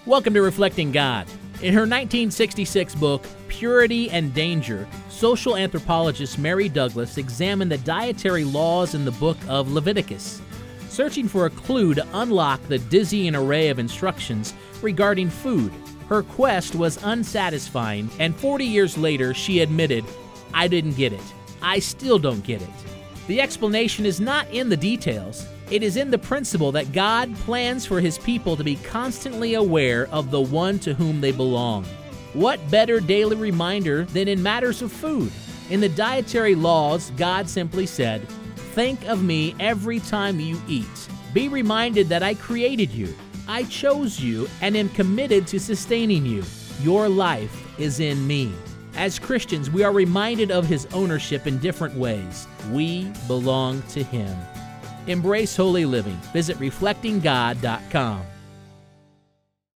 Welcome to Reflecting God. In her 1966 book, Purity and Danger, social anthropologist Mary Douglas examined the dietary laws in the book of Leviticus, searching for a clue to unlock the dizzying array of instructions regarding food. Her quest was unsatisfying, and 40 years later, she admitted, "I didn't get it. I still don't get it." The explanation is not in the details. It is in the principle that God plans for His people to be constantly aware of the one to whom they belong. What better daily reminder than in matters of food? In the dietary laws, God simply said, "Think of me every time you eat. Be reminded that I created you. I chose you and am committed to sustaining you. Your life is in me." As Christians, we are reminded of His ownership in different ways. We belong to Him. Embrace holy living. Visit reflectinggod.com.